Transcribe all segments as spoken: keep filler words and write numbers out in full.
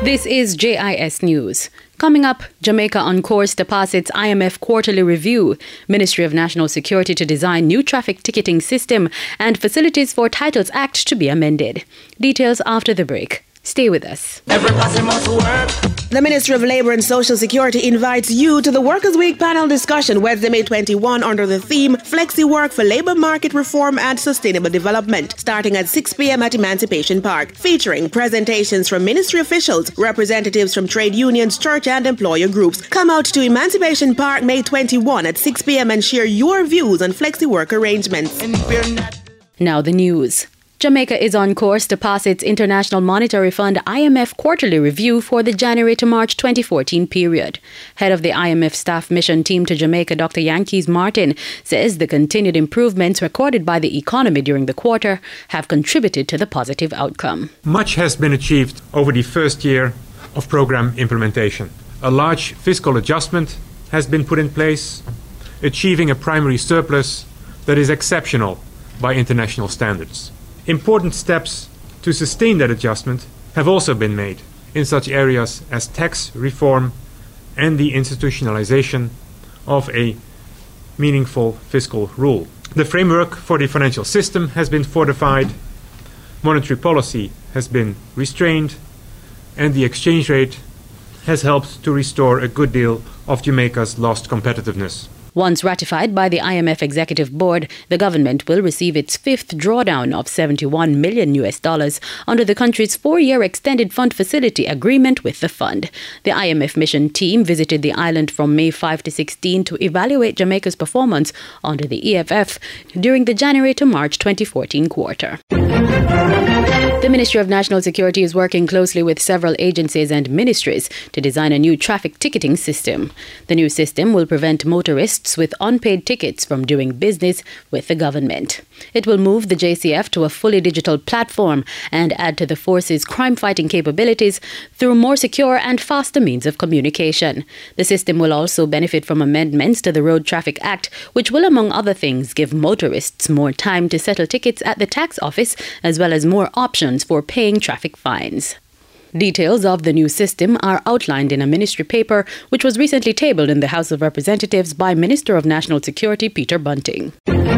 This is J I S News. Coming up, Jamaica on course to pass its I M F quarterly review, Ministry of National Security to design new traffic ticketing system, and Facilities for Titles Act to be amended. Details after the break. Stay with us. Everybody must work. The Ministry of Labour and Social Security invites you to the Workers' Week panel discussion Wednesday, May twenty-first under the theme Flexi Work for Labour Market Reform and Sustainable Development, starting at six p.m. at Emancipation Park, featuring presentations from ministry officials, representatives from trade unions, church and employer groups. Come out to Emancipation Park May twenty-first at six p.m. and share your views on flexi work arrangements. Now the news. Jamaica is on course to pass its International Monetary Fund I M F quarterly review for the January to March twenty fourteen period. Head of the I M F staff mission team to Jamaica, Doctor Yankees Martin, says the continued improvements recorded by the economy during the quarter have contributed to the positive outcome. Much has been achieved over the first year of program implementation. A large fiscal adjustment has been put in place, achieving a primary surplus that is exceptional by international standards. Important steps to sustain that adjustment have also been made in such areas as tax reform and the institutionalization of a meaningful fiscal rule. The framework for the financial system has been fortified, monetary policy has been restrained, and the exchange rate has helped to restore a good deal of Jamaica's lost competitiveness. Once ratified by the I M F Executive Board, the government will receive its fifth drawdown of seventy-one million U S dollars under the country's four-year extended fund facility agreement with the fund. The I M F mission team visited the island from May fifth to sixteenth to evaluate Jamaica's performance under the E F F during the January to March twenty fourteen quarter. The Ministry of National Security is working closely with several agencies and ministries to design a new traffic ticketing system. The new system will prevent motorists with unpaid tickets from doing business with the government. It will move the J C F to a fully digital platform and add to the force's crime-fighting capabilities through more secure and faster means of communication. The system will also benefit from amendments to the Road Traffic Act, which will, among other things, give motorists more time to settle tickets at the tax office, as well as more options for paying traffic fines. Details of the new system are outlined in a ministry paper which was recently tabled in the House of Representatives by Minister of National Security Peter Bunting.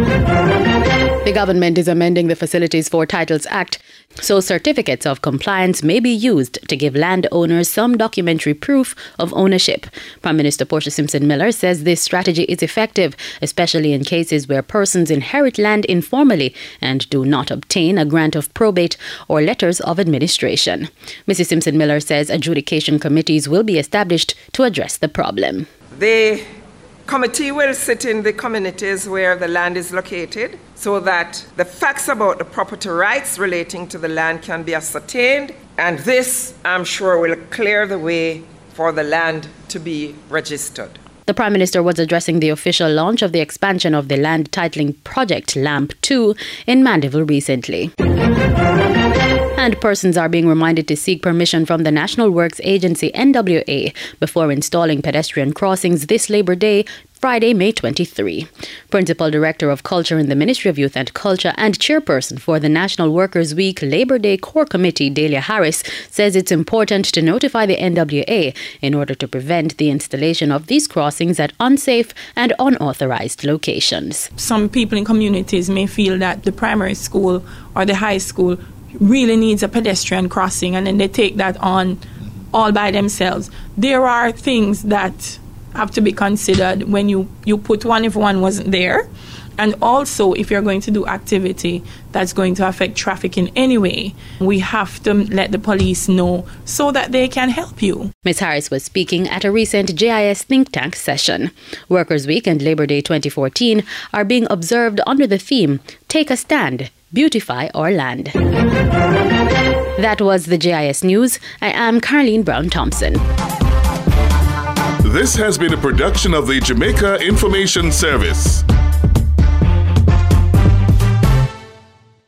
The government is amending the Facilities for Titles Act, so certificates of compliance may be used to give landowners some documentary proof of ownership. Prime Minister Portia Simpson Miller says this strategy is effective, especially in cases where persons inherit land informally and do not obtain a grant of probate or letters of administration. Missus Simpson Miller says adjudication committees will be established to address the problem. The committee will sit in the communities where the land is located so that the facts about the property rights relating to the land can be ascertained, and this, I'm sure, will clear the way for the land to be registered. The Prime Minister was addressing the official launch of the expansion of the land titling project LAMP two in Mandeville recently. And persons are being reminded to seek permission from the National Works Agency N W A before installing pedestrian crossings this Labor Day, Friday, May twenty-third. Principal Director of Culture in the Ministry of Youth and Culture and Chairperson for the National Workers' Week Labor Day Core Committee, Delia Harris, says it's important to notify the N W A in order to prevent the installation of these crossings at unsafe and unauthorized locations. Some people in communities may feel that the primary school or the high school really needs a pedestrian crossing, and then they take that on all by themselves. There are things that have to be considered when you, you put one if one wasn't there. And also, if you're going to do activity that's going to affect traffic in any way, we have to let the police know so that they can help you. Miz Harris was speaking at a recent J I S think tank session. Workers' Week and Labor Day twenty fourteen are being observed under the theme, Take a Stand, Beautify Our Land. That was the J I S News. I am Carleen Brown-Thompson. This has been a production of the Jamaica Information Service.